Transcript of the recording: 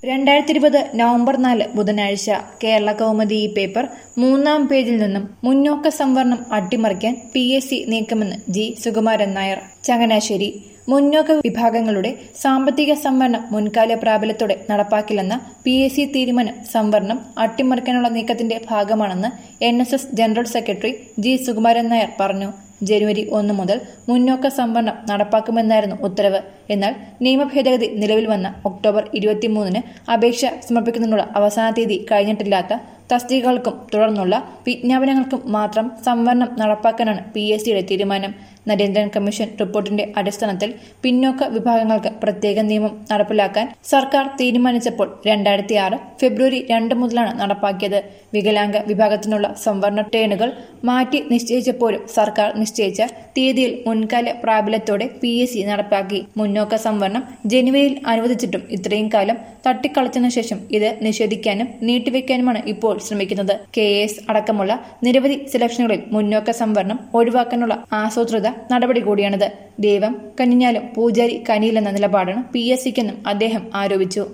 2020 November 4 ബുധനാഴ്ച കേരള കൗമുദി ഈ paper മൂന്നാം പേജിൽ നിന്നും മുന്നോക്ക സംവരണം അട്ടിമറിക്കാൻ PSC നീക്കമെന്ന് ജി സുകുമാരൻ നായർ. ചങ്ങനാശ്ശേരി മുന്നോക്ക വിഭാഗങ്ങളുടെ സാമ്പത്തിക സംവരണം മുൻകാല പ്രാബല്യത്തോടെ നടപ്പാക്കില്ലെന്ന PSC തീരുമാനം സംവരണം അട്ടിമറിക്കാനുള്ള നീക്കത്തിന്റെ ഭാഗമാണെന്ന് NSS general secretary G Sukumaran Nair പറഞ്ഞു. ജനുവരി 1 മുതൽ മുന്നോക്ക സംവരണം നടപ്പാക്കുമെന്നായിരുന്നു ഉത്തരവ്. എന്നാൽ നിയമഭേദഗതി നിലവിൽ വന്ന ഒക്ടോബർ 23-ന് അപേക്ഷ സമർപ്പിക്കുന്നതിനുള്ള അവസാന തീയതി കഴിഞ്ഞിട്ടില്ലാത്ത തസ്തികകൾക്കും തുടർന്നുള്ള വിജ്ഞാപനങ്ങൾക്കും മാത്രം സംവരണം നടപ്പാക്കാനാണ് PSCയുടെ തീരുമാനം. നരേന്ദ്രൻ കമ്മീഷൻ റിപ്പോർട്ടിന്റെ അടിസ്ഥാനത്തിൽ പിന്നോക്ക വിഭാഗങ്ങൾക്ക് പ്രത്യേക നിയമം നടപ്പിലാക്കാൻ സർക്കാർ തീരുമാനിച്ചപ്പോൾ 2006 ഫെബ്രുവരി 2 മുതലാണ് നടപ്പാക്കിയത്. വികലാംഗ വിഭാഗത്തിനുള്ള സംവരണ ടേണുകൾ മാറ്റി നിശ്ചയിച്ചപ്പോഴും സർക്കാർ നിശ്ചയിച്ച തീയതിയിൽ മുൻകാല പ്രാബല്യത്തോടെ PSC നടപ്പാക്കി. മുന്നോക്ക സംവരണം ജനുവരിയിൽ അനുവദിച്ചിട്ടും ഇത്രയും കാലം തട്ടിക്കളച്ചതിനു ശേഷം ഇത് നിഷേധിക്കാനും നീട്ടിവെക്കാനുമാണ് ഇപ്പോൾ ശ്രമിക്കുന്നത്. KS അടക്കമുള്ള നിരവധി സെലക്ഷനുകളിൽ മുന്നോക്ക സംവരണം ഒഴിവാക്കാനുള്ള ആസൂത്രിത നടപടി കൂടിയാണിത്. ദൈവം കനിഞ്ഞാലും പൂജാരി കനിയില്ലെന്ന നിലപാടാണ് PSCക്കെന്നും അദ്ദേഹം ആരോപിച്ചു.